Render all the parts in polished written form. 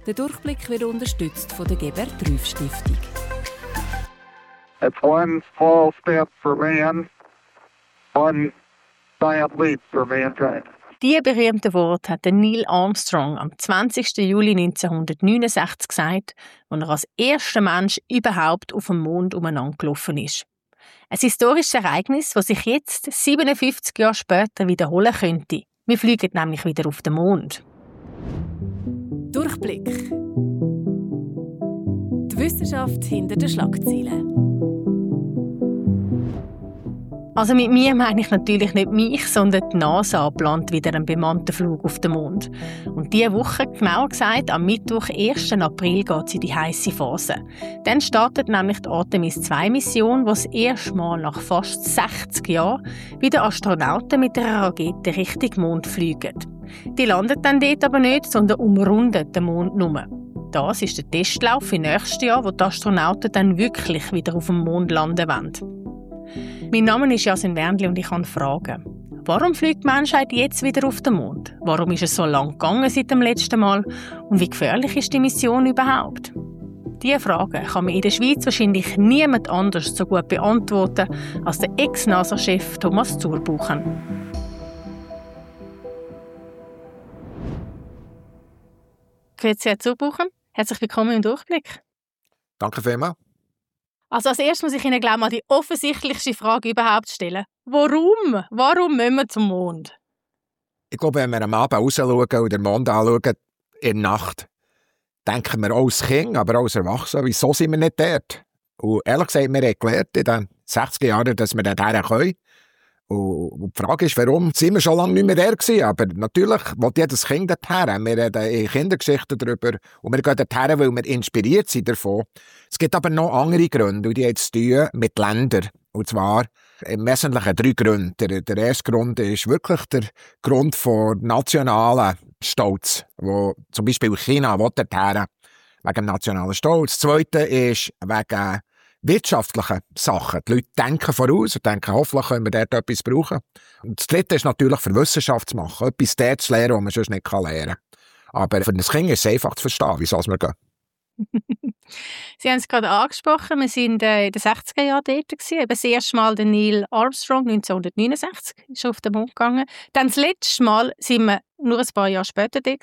Der Durchblick wird unterstützt von der Geber-Trüff-Stiftung. It's one small step for man, one giant leap for mankind. Diese berühmten Worte hat Neil Armstrong am 20. Juli 1969 gesagt, als er als erster Mensch überhaupt auf dem Mond umeinander gelaufen ist. Ein historisches Ereignis, das sich jetzt, 57 Jahre später, wiederholen könnte. Wir fliegen nämlich wieder auf den Mond. Durchblick. Die Wissenschaft hinter den Schlagzeilen. Also mit mir meine ich natürlich nicht mich, sondern die NASA plant wieder einen bemannten Flug auf den Mond. Und diese Woche, genauer gesagt am Mittwoch, 1. April, geht es in die heisse Phase. Dann startet nämlich die Artemis-2-Mission, die das erste Mal nach fast 60 Jahren wieder Astronauten mit einer Rakete Richtung Mond fliegen. Die landen dann dort aber nicht, sondern umrunden den Mond nur. Das ist der Testlauf für nächstes Jahr, wo die Astronauten dann wirklich wieder auf dem Mond landen wollen. Mein Name ist Yasin Wernli und ich kann fragen, warum fliegt die Menschheit jetzt wieder auf den Mond? Warum ist es so lang gegangen seit dem letzten Mal? Und wie gefährlich ist die Mission überhaupt? Diese Fragen kann man in der Schweiz wahrscheinlich niemand anders so gut beantworten als der Ex-NASA-Chef Thomas Zurbuchen. Grüezi, Herr Zurbuchen. Herzlich willkommen im Durchblick. Danke vielmals. Also als erstes muss ich Ihnen gleich mal die offensichtlichste Frage überhaupt stellen. Warum? Warum müssen wir zum Mond? Ich glaube, wenn wir am Abend rausschauen und den Mond anschauen, in der Nacht, denken wir auch als Kind, aber auch als Erwachsene, wieso sind wir nicht dort? Und ehrlich gesagt, wir haben gelernt in den 60 Jahren, dass wir dorthin können. Und die Frage ist, warum sind wir schon lange nicht mehr der gewesen? Aber natürlich will jedes Kind dorthin. Wir reden in Kindergeschichten darüber. Und wir gehen dorthin, weil wir inspiriert sind davon. Es gibt aber noch andere Gründe, und die haben zu tun mit Ländern. Und zwar im Wesentlichen 3 Gründe. Der erste Grund ist wirklich der Grund von nationalen Stolz, wo zum Beispiel China will dorthin, wegen nationalen Stolz. Das zweite ist wegen wirtschaftliche Sachen. Die Leute denken voraus und denken, hoffentlich können wir dort etwas brauchen. Und das dritte ist natürlich für Wissenschaft zu machen. Etwas dort zu lernen, was man sonst nicht lernen kann. Aber für ein Kind ist es einfach zu verstehen, wie soll es mir gehen. Sie haben es gerade angesprochen, wir waren in den 60er Jahren dort. Eben das erste Mal der Neil Armstrong, 1969, ist auf den Mond gegangen. Dann das letzte Mal sind wir nur ein paar Jahre später dort,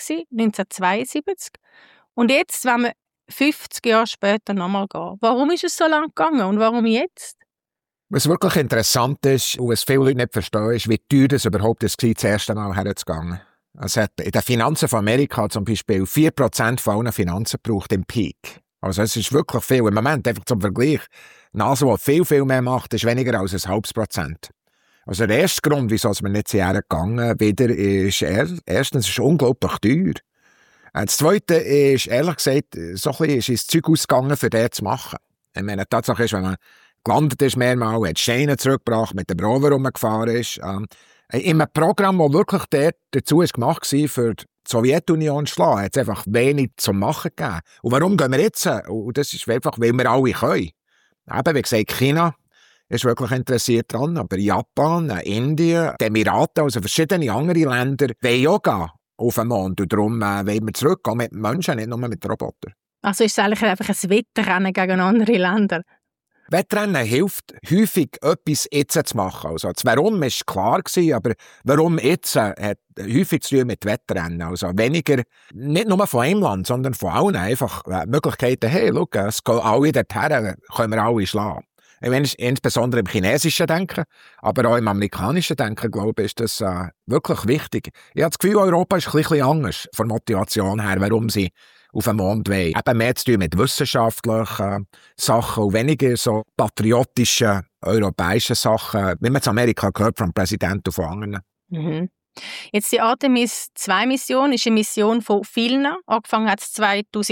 1972. Und jetzt, wenn wir 50 Jahre später nochmal gehen. Warum ist es so lange gegangen und warum jetzt? Was wirklich interessant ist und was viele Leute nicht verstehen, ist, wie teuer es überhaupt ist, das erste Mal herzugehen. Es hat in den Finanzen von Amerika zum Beispiel 4% von allen Finanzen gebraucht im Peak. Also es ist wirklich viel. Im Moment, einfach zum Vergleich, NASA, die viel, viel mehr macht, ist weniger als 0,5%. Also der erste Grund, wieso wir nicht hergegangen wieder, ist erstens, es ist unglaublich teuer. Das Zweite ist, ehrlich gesagt, so ein bisschen ist ins Zeug ausgegangen, für das zu machen. Ich meine, die Tatsache ist, wenn man gelandet ist mehrmals, hat Steine zurückgebracht, mit dem Rover rumgefahren ist, in einem Programm, das wirklich dazu gemacht war, für die Sowjetunion zu schlagen, hat es einfach wenig zu machen gegeben. Und warum gehen wir jetzt? Und das ist einfach, weil wir alle können. Eben, wie gesagt, China ist wirklich interessiert daran, aber Japan, Indien, die Emirate, also verschiedene andere Länder, wollen auch gehen auf den Mond. Und darum wollen wir zurückgehen mit Menschen, nicht nur mit Robotern. Also ist es eigentlich einfach ein Wettrennen gegen andere Länder? Wettrennen hilft häufig, etwas jetzt zu machen. Also das Warum war klar gewesen, aber warum jetzt hat häufig zu tun mit Wettrennen. Also weniger, nicht nur von einem Land, sondern von allen einfach Möglichkeiten. Hey, schau, es gehen alle dorthin, können wir alle schlagen. Insbesondere im chinesischen Denken, aber auch im amerikanischen Denken, glaube ich, ist das wirklich wichtig. Ich habe das Gefühl, Europa ist ein bisschen anders von der Motivation her, warum sie auf den Mond wollen. Eben mehr zu tun mit wissenschaftlichen Sachen und weniger so patriotischen, europäischen Sachen, wie man in Amerika gehört vom Präsidenten und von anderen. Mhm. Jetzt die Artemis-2-Mission ist eine Mission von vielen. Angefangen hat es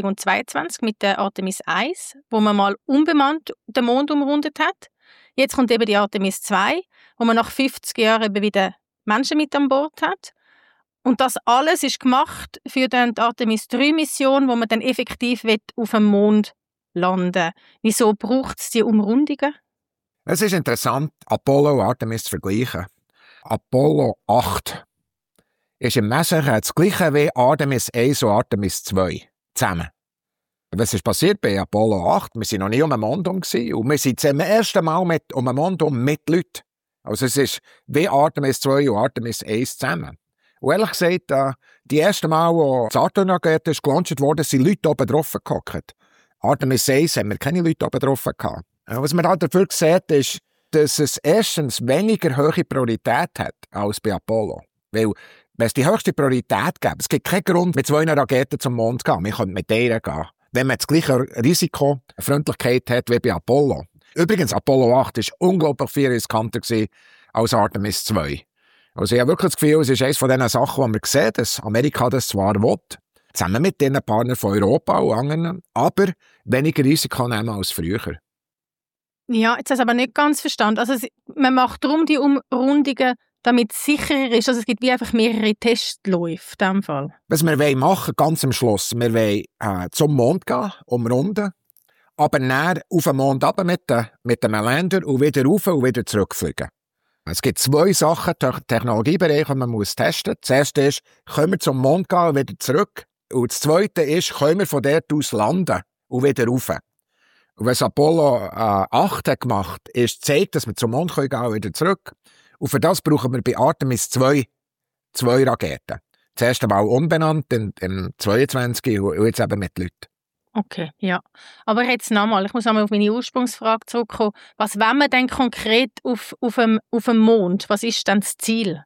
2022 mit der Artemis 1, wo man mal unbemannt den Mond umrundet hat. Jetzt kommt eben die Artemis 2, wo man nach 50 Jahren eben wieder Menschen mit an Bord hat. Und das alles ist gemacht für die Artemis-3-Mission, wo man dann effektiv auf dem Mond landen will. Wieso braucht es die Umrundungen? Es ist interessant, Apollo und Artemis zu vergleichen. Apollo 8 ist im Wesentlichen das Gleiche wie Artemis 1 und Artemis 2. zusammen. Was ist passiert bei Apollo 8? Wir waren noch nie um den Mond und wir sind zum ersten Mal um den Mond mit Leuten. Also es ist wie Artemis 2 und Artemis 1 zusammen. Und ehrlich gesagt, die ersten Mal, als die Saturn-Rakete gelauncht wurde, sind Leute oben drauf gehockt. Artemis 1 haben wir keine Leute oben drauf gehabt. Was man halt dafür sieht, ist, dass es erstens weniger hohe Priorität hat als bei Apollo. Weil, wenn es die höchste Priorität gäbe, es gibt keinen Grund, mit 2 Raketen zum Mond zu gehen. Wir können mit denen gehen. Wenn man das gleiche Risikofreundlichkeit hat wie bei Apollo. Übrigens, Apollo 8 war unglaublich viel riskanter als Artemis 2. Also ich habe wirklich das Gefühl, es ist eines von diesen Sachen, wo man sieht, dass Amerika das zwar will, zusammen mit den Partnern von Europa und anderen, aber weniger Risiko nehmen als früher. Ja, jetzt habe ich aber nicht ganz verstanden. Also man macht darum die Umrundungen, damit es sicherer ist. Also es gibt wie einfach mehrere Testläufe in diesem Fall. Was wir machen, ganz am Schluss, wir wollen zum Mond gehen, umrunden, aber dann auf den Mond runter mit dem Lander und wieder rauf und wieder zurückfliegen. Es gibt 2 Sachen, Technologiebereiche, die man testen muss. Das erste ist, können wir zum Mond gehen und wieder zurück? Und das zweite ist, können wir von dort aus landen und wieder rauf? Und was Apollo 8 hat gemacht, ist zeigt, dass wir zum Mond gehen und wieder zurück. Und für das brauchen wir bei Artemis 2 Raketen. Das erste Mal unbenannt, im 22 und jetzt eben mit Leuten. Okay, ja. Aber jetzt nochmal, ich muss einmal auf meine Ursprungsfrage zurückkommen. Was wollen wir denn konkret auf dem Mond? Was ist denn das Ziel?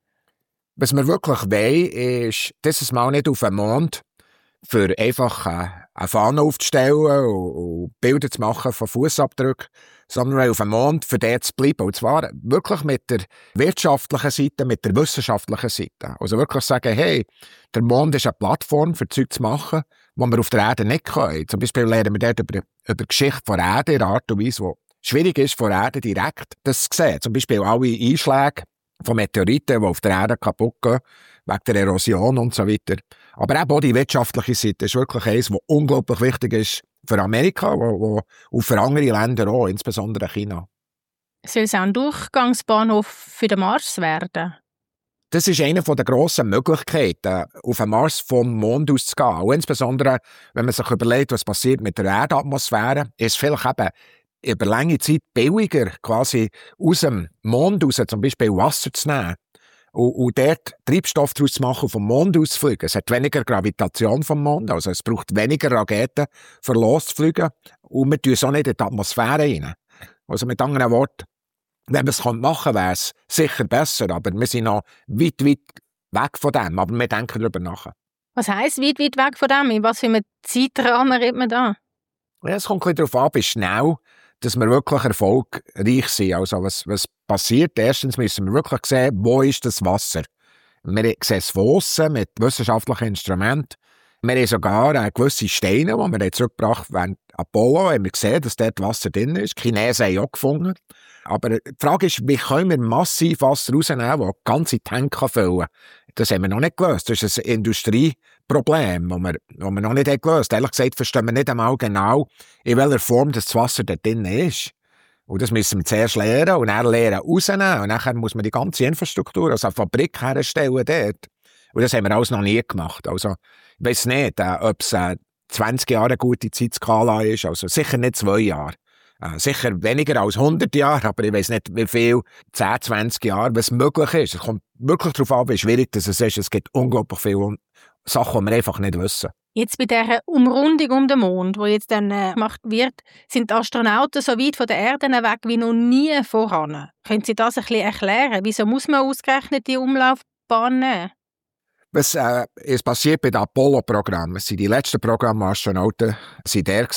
Was wir wirklich wollen, ist, dieses Mal nicht auf den Mond, für einfach eine Fahne aufzustellen und Bilder zu machen von Fußabdrücken, sondern auf dem Mond für den zu bleiben. Und zwar wirklich mit der wirtschaftlichen Seite, mit der wissenschaftlichen Seite. Also wirklich sagen, hey, der Mond ist eine Plattform für Zeug zu machen, die wir auf der Erde nicht können. Zum Beispiel lernen wir dort über die Geschichte von der Erde in einer Art und Weise, die schwierig ist, von der Erde direkt das zu sehen. Zum Beispiel alle Einschläge von Meteoriten, die auf der Erde kaputt gehen, wegen der Erosion und so weiter. Aber auch die wirtschaftliche Seite ist wirklich eines, was unglaublich wichtig ist für Amerika und für andere Länder auch, insbesondere China. Soll es auch ein Durchgangsbahnhof für den Mars werden? Das ist eine der grossen Möglichkeiten, auf den Mars vom Mond aus zu gehen. Und insbesondere, wenn man sich überlegt, was passiert mit der Erdatmosphäre, ist es vielleicht eben über lange Zeit billiger, quasi aus dem Mond raus zum Beispiel Wasser zu nehmen und dort Treibstoff daraus zu machen, vom Mond aus zu fliegen. Es hat weniger Gravitation vom Mond, also es braucht weniger Raketen, für loszufliegen, und wir tun es auch nicht in die Atmosphäre rein. Also mit anderen Worten, wenn man es machen könnte, wäre es sicher besser, aber wir sind noch weit weg von dem, aber wir denken darüber nach. Was heisst weit weg von dem? In was für einem Zeitrahmen redet man da? Ja, es kommt ein bisschen darauf an, wie schnell dass wir wirklich erfolgreich sind. Also was passiert? Erstens müssen wir wirklich sehen, wo ist das Wasser. Wir sehen es von aussen mit wissenschaftlichen Instrumenten. Wir haben sogar gewisse Steine, die wir zurückgebracht haben während Apollo, haben wir gesehen, dass dort Wasser drin ist. Die Chinesen haben auch gefunden. Aber die Frage ist, wie können wir massiv Wasser rausnehmen, das ganze Tanks füllen kann? Das haben wir noch nicht gelöst. Das ist ein Industrieproblem, das wir noch nicht gelöst haben. Ehrlich gesagt verstehen wir nicht einmal genau, in welcher Form das Wasser dort drin ist. Und das müssen wir zuerst lernen und dann rausnehmen. Und dann muss man die ganze Infrastruktur, also eine Fabrik herstellen dort. Und das haben wir alles noch nie gemacht. Also, ich weiss nicht, ob es 20 Jahre eine gute Zeitskala ist, also sicher nicht 2 Jahre. Sicher weniger als 100 Jahre, aber ich weiss nicht, wie viel, 10, 20 Jahre, was möglich ist. Es kommt wirklich darauf an, wie schwierig das ist. Es gibt unglaublich viele Sachen, die wir einfach nicht wissen. Jetzt bei dieser Umrundung um den Mond, die jetzt dann gemacht wird, sind die Astronauten so weit von der Erde weg wie noch nie voran. Können Sie das ein bisschen erklären? Wieso muss man ausgerechnet die Umlaufbahn nehmen? Was ist passiert bei den Apollo-Programmen? Die letzten Programmastronauten waren der.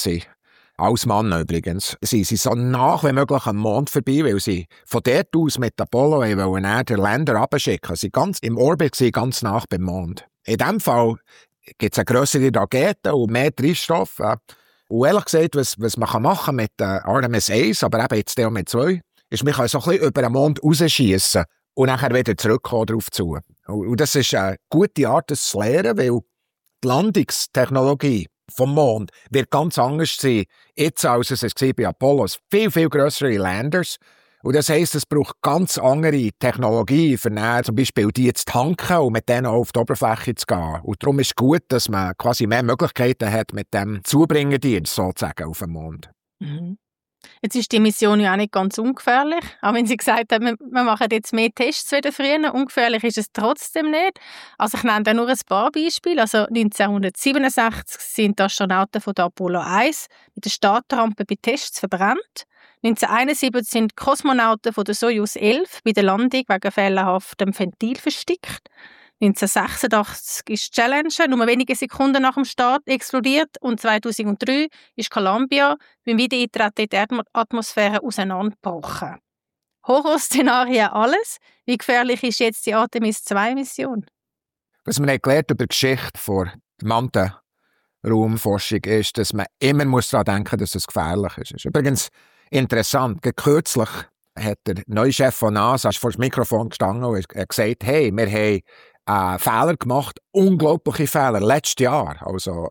Als Mann übrigens. Sie sind so nah wie möglich am Mond vorbei, weil sie von dort aus mit Apollo wollen den Lander abschicken. Sie waren ganz im Orbit, ganz nah beim Mond. In diesem Fall gibt es eine grössere Rakete und mehr Treibstoff. Und ehrlich gesagt, was man machen kann mit Artemis 1, aber eben jetzt auch mit 2, ist, man kann so ein bisschen über den Mond rausschiessen und nachher wieder zurückkommen darauf zu. Und das ist eine gute Art, das zu lernen, weil die Landungstechnologie vom Mond wird ganz anders sein, jetzt als es bei Apollo. Viel, viel grössere Landers, Und das heisst, es braucht ganz andere Technologie, für zum Beispiel die zu tanken und mit denen auch auf die Oberfläche zu gehen. Und darum ist es gut, dass man quasi mehr Möglichkeiten hat mit dem Zubringerdienst sozusagen auf dem Mond. Mhm. Jetzt ist die Mission ja auch nicht ganz ungefährlich. Auch wenn Sie gesagt haben, wir machen jetzt mehr Tests wie früher. Ungefährlich ist es trotzdem nicht. Also ich nenne da nur ein paar Beispiele. Also 1967 sind die Astronauten von der Apollo 1 mit der Startrampe bei Tests verbrannt. 1971 sind die Kosmonauten von der Soyuz 11 bei der Landung wegen fehlerhaftem Ventil verstickt. 1986 ist Challenger nur wenige Sekunden nach dem Start explodiert und 2003 ist Columbia beim Wiedereintreten in die Erdatmosphäre auseinandergebrochen. Horrorszenarien alles. Wie gefährlich ist jetzt die Artemis-2-Mission? Was man gelernt über die Geschichte der bemannten Raumforschung ist, dass man immer daran denken muss, dass es gefährlich ist. Das ist übrigens interessant. Kürzlich hat der neue Chef von NASA vor dem Mikrofon gestanden und hat gesagt, hey, wir haben Fehler gemacht, unglaubliche Fehler, letztes Jahr, also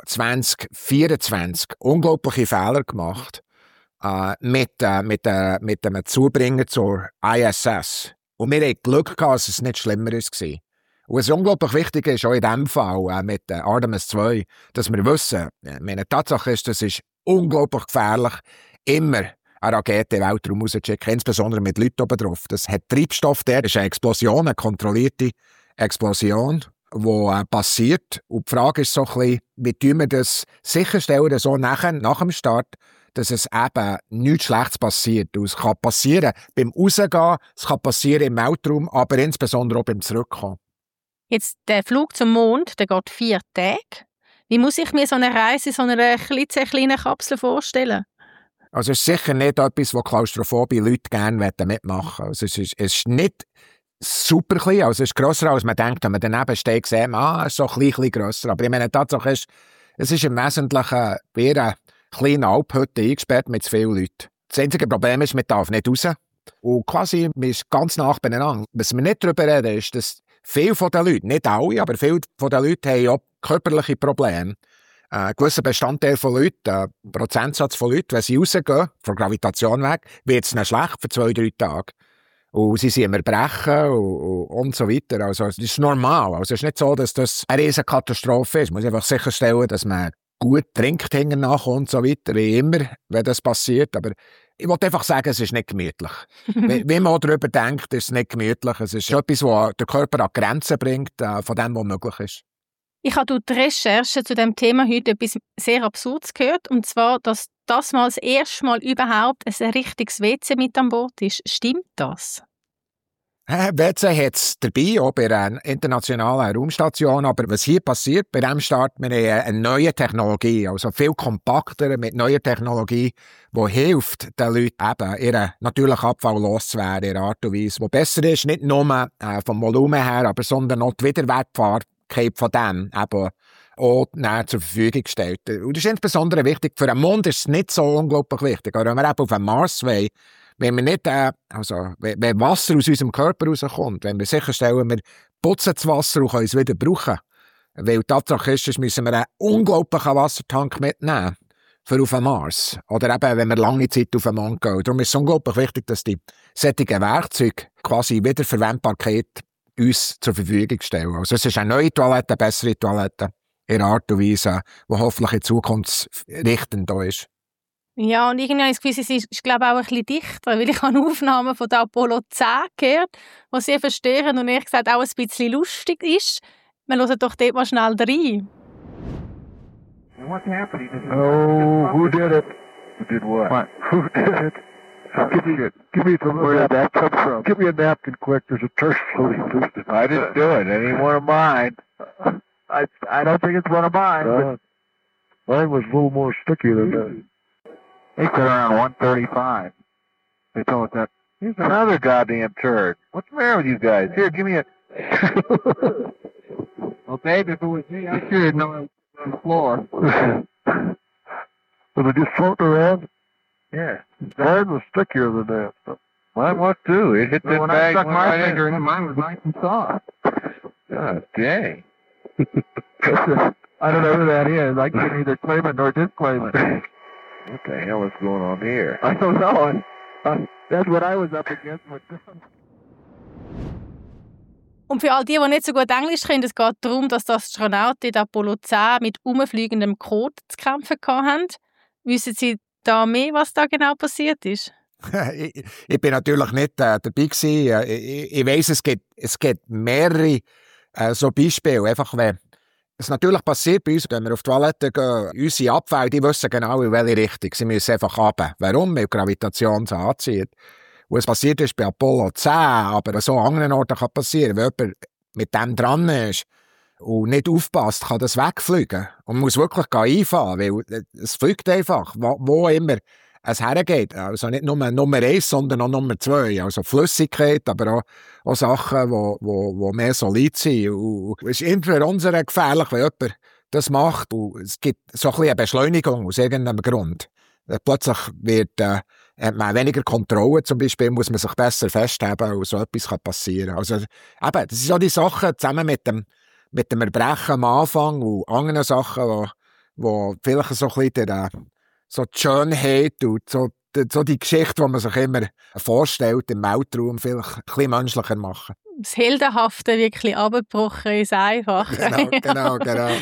2024, unglaubliche Fehler gemacht mit einem Zubringer zur ISS. Und wir hatten Glück gehabt, dass es nicht schlimmer war. Und was unglaublich wichtig ist, auch in diesem Fall mit Artemis 2, dass wir wissen, meine Tatsache ist, das ist unglaublich gefährlich, immer eine Rakete in den Weltraum rauszuschicken, insbesondere mit Leuten oben drauf. Das hat Treibstoff der, das ist eine Explosion, eine kontrollierte Explosion, die passiert. Und die Frage ist so ein bisschen, wie tun wir das sicherstellen, so nach dem Start, dass es eben nichts Schlechtes passiert. Und es kann passieren beim Rausgehen, es kann passieren im Weltraum, aber insbesondere auch beim Zurückkommen. Jetzt, der Flug zum Mond, der geht 4 Tage. Wie muss ich mir so eine Reise in so einer klitzekleinen Kapsel vorstellen? Also es ist sicher nicht etwas, was klaustrophobe Leute gerne mitmachen wollen. Also es ist nicht super klein, also es ist grösser, als man denkt. Wenn man daneben steht, sieht man, es ist so ein bisschen grösser. Aber ich meine, die Tatsache ist, es ist im Wesentlichen wie eine kleine Alphütte eingesperrt mit zu vielen Leuten. Das einzige Problem ist, man darf nicht raus. Und quasi, man ist ganz nah beieinander. Was wir nicht darüber reden, ist, dass viele von den Leuten, nicht alle, aber viele von den Leuten haben auch körperliche Probleme. Ein gewisser Bestandteil von Leuten, ein Prozentsatz von Leuten, wenn sie rausgehen, von Gravitation weg, wird es ihnen schlecht für 2-3 Tage. Und sie sind immer brechen und so weiter. Also, das ist normal. Also, es ist nicht so, dass das eine riesige Katastrophe ist. Man muss einfach sicherstellen, dass man gut trinkt hinterher und so weiter, wie immer, wenn das passiert. Aber ich wollte einfach sagen, es ist nicht gemütlich. Wie man darüber denkt, ist es nicht gemütlich. Es ist etwas, was den Körper an Grenzen bringt, von dem, was möglich ist. Ich habe durch die Recherche zu diesem Thema heute etwas sehr Absurdes gehört, und zwar, dass das mal das erste Mal überhaupt ein richtiges WC mit an Bord ist. Stimmt das? WC hat es dabei, auch bei einer internationalen Raumstation, aber was hier passiert, bei diesem Start, wir haben eine neue Technologie, also viel kompakter mit neuer Technologie, die hilft den Leuten eben, ihren natürlichen Abfall loszuwerden, in einer Art und Weise, die besser ist, nicht nur vom Volumen her, aber sondern auch die Wiederwertbarkeit von dem eben auch näher zur Verfügung gestellt. Und das ist insbesondere wichtig, für den Mond ist es nicht so unglaublich wichtig, aber wenn wir eben auf den Mars wollen, wenn wir nicht, wenn Wasser aus unserem Körper rauskommt, wenn wir sicherstellen, wir putzen das Wasser und können es wieder brauchen. Weil die Tatsache ist, müssen wir einen unglaublichen Wassertank mitnehmen für auf den Mars. Oder eben, wenn wir lange Zeit auf den Mond gehen. Darum ist es unglaublich wichtig, dass die solchen Werkzeuge quasi Wiederverwendbarkeit uns zur Verfügung stellen. Also es ist eine neue Toilette, eine bessere Toilette, in einer Art und Weise, die hoffentlich in Zukunft richtend da ist. Ja, und irgendwie habe ich das Gefühl, es ist glaube ich, auch ein bisschen dichter, weil ich habe Aufnahmen von der Apollo 10 gehört, die sehr verstörend und ehrlich gesagt auch ein bisschen lustig ist. Wir hören doch dort mal schnell rein. What's happening? Oh, who did it? Who did what? Who did it? Give me some. Where did that come from? Give me a napkin quick. There's a turd floating loose. I didn't do it. It ain't one of mine. I don't think it's one of mine. Mine was a little more sticky than that. They said around 135. They told us that. Here's another goddamn turd. What's the matter with you guys? Here, give me a... Well, babe, if it was me, I sure know it was on the floor. Was it just floating around? Yeah. Mine was stickier than that. Mine was too. It hit the bag. When I stuck my finger in it, mine was nice and soft. God dang. I don't know who that is. I can neither claim it nor disclaim it. What the hell is going on here? I don't know. That's what I was up against. Und für all die nicht so gut Englisch können, es geht darum, dass die Astronauten in Apollo 10 mit umfliegendem Kot zu kämpfen hatten. Wissen Sie da mehr, was da genau passiert ist? Ich bin natürlich nicht dabei gewesen. Ich weiss, es gibt mehrere so Beispiele. Einfach, wenn es natürlich passiert bei uns, wenn wir auf die Toilette gehen, unsere Abfälle, die wissen genau, in welche Richtung. Sie müssen einfach runter. Warum? Weil die Gravitation so anzieht. Und es passiert ist bei Apollo 10, aber so an anderen Orten kann passieren. Wenn jemand mit dem dran ist und nicht aufpasst, kann das wegfliegen. Und man muss wirklich einfahren, weil es fliegt einfach, wo immer es hergeht. Also nicht nur Nummer 1, sondern auch Nummer 2. Also Flüssigkeit, aber auch Sachen, die mehr solid sind. Und es ist insbesondere gefährlich, wenn jemand das macht. Und es gibt so ein bisschen eine Beschleunigung aus irgendeinem Grund. Plötzlich hat man weniger Kontrolle, zum Beispiel muss man sich besser festhalten und so etwas kann passieren. Also eben, das sind so die Sachen zusammen mit dem Erbrechen am Anfang und anderen Sachen, wo vielleicht so ein bisschen so die Schönheit und so die Geschichte, die man sich immer vorstellt im Weltraum, vielleicht ein bisschen menschlicher machen. Das Heldenhafte wirklich abgebrochen ist einfach. Genau.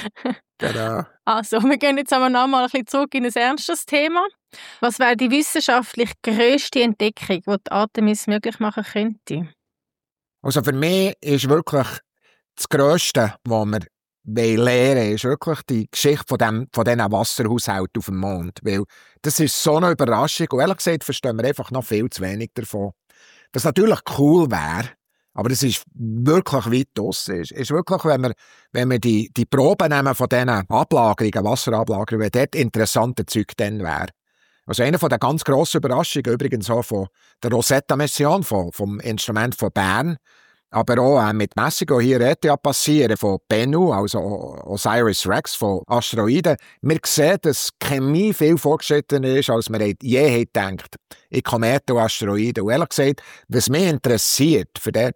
Also, wir gehen jetzt aber noch mal ein bisschen zurück in ein ernstes Thema. Was wäre die wissenschaftlich grösste Entdeckung, die Artemis möglich machen könnte? Also für mich ist wirklich das Grösste, was wir lernen, ist wirklich die Geschichte von diesen Wasserhaushalten auf dem Mond. Weil das ist so eine Überraschung und ehrlich gesagt verstehen wir einfach noch viel zu wenig davon. Was natürlich cool wäre, aber das ist wirklich weit draussen. Ist wirklich, wenn wir die Proben nehmen von diesen Ablagerungen, Wasserablagerungen, wenn dort interessante Zeug dann wäre. Also eine von der ganz grossen Überraschungen, übrigens auch von der Rosetta-Mission, vom Instrument von Bern, aber auch mit Messungen, die hier ETH passieren, von Bennu, also OSIRIS-REx, von Asteroiden. Wir sehen, dass Chemie viel fortgeschrittener ist, als wir je gedacht in Kometen und Asteroiden. Und ehrlich gesagt, was mich interessiert, für dort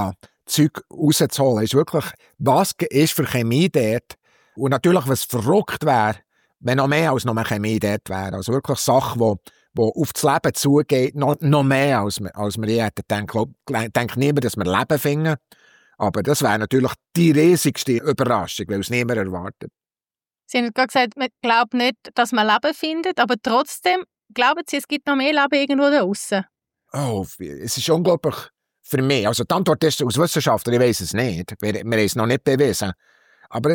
Zeug rauszuholen, ist wirklich, was ist für Chemie dort? Und natürlich, was verrückt wäre, wenn noch mehr als nur Chemie dort wäre. Also wirklich Sachen, die auf das Leben zugeht, noch mehr, als wir je hätten gedacht. Ich denke niemand, dass wir Leben finden. Aber das wäre natürlich die riesigste Überraschung, weil es niemand erwartet. Sie haben gerade gesagt, man glaubt nicht, dass man Leben findet, aber trotzdem glauben Sie, es gibt noch mehr Leben irgendwo da draussen? Oh, es ist unglaublich für mich. Also die Antwort ist aus Wissenschaftler, ich weiss es nicht. Wir haben es noch nicht bewiesen. Aber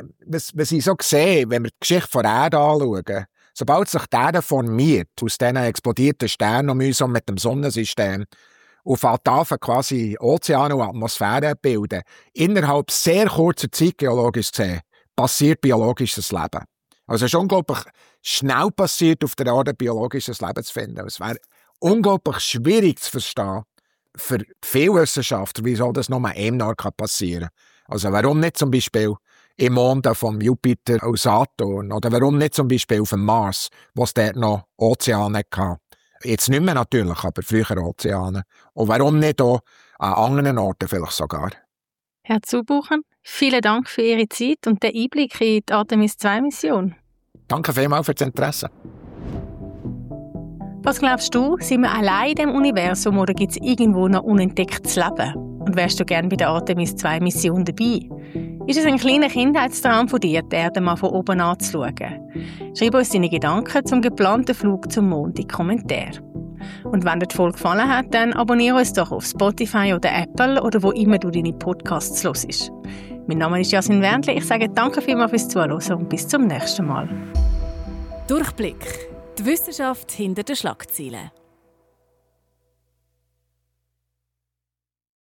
was ich so sehe, wenn wir die Geschichte von der Erde anschauen, sobald sich die Erde formiert, aus diesen explodierten Sternen mühsam mit dem Sonnensystem, und fängt an, quasi Ozeane und Atmosphäre bilden, innerhalb sehr kurzer Zeit, geologisch gesehen, passiert biologisches Leben. Also es ist unglaublich schnell passiert, auf der Erde biologisches Leben zu finden. Es wäre unglaublich schwierig zu verstehen, für viele Wissenschaftler, wieso das nur einem Jahr passieren kann. Also warum nicht zum Beispiel im Mond von Jupiter und Saturn? Oder warum nicht zum Beispiel auf dem Mars, wo es dort noch Ozeane hatte? Jetzt nicht mehr natürlich, aber früher Ozeane. Und warum nicht auch an anderen Orten vielleicht sogar? Herr Zubuchen, vielen Dank für Ihre Zeit und den Einblick in die Artemis-2-Mission. Danke vielmals für das Interesse. Was glaubst du, sind wir allein in diesem Universum oder gibt es irgendwo noch unentdecktes Leben? Und wärst du gerne bei der Artemis-2-Mission dabei? Ist es ein kleiner Kindheitstraum von dir, die Erde mal von oben anzuschauen? Schreib uns deine Gedanken zum geplanten Flug zum Mond in die Kommentare. Und wenn dir die Folge gefallen hat, dann abonniere uns doch auf Spotify oder Apple oder wo immer du deine Podcasts hörst. Mein Name ist Jasmin Wendli, ich sage danke vielmals fürs Zuhören und bis zum nächsten Mal. Durchblick. Die Wissenschaft hinter den Schlagzeilen.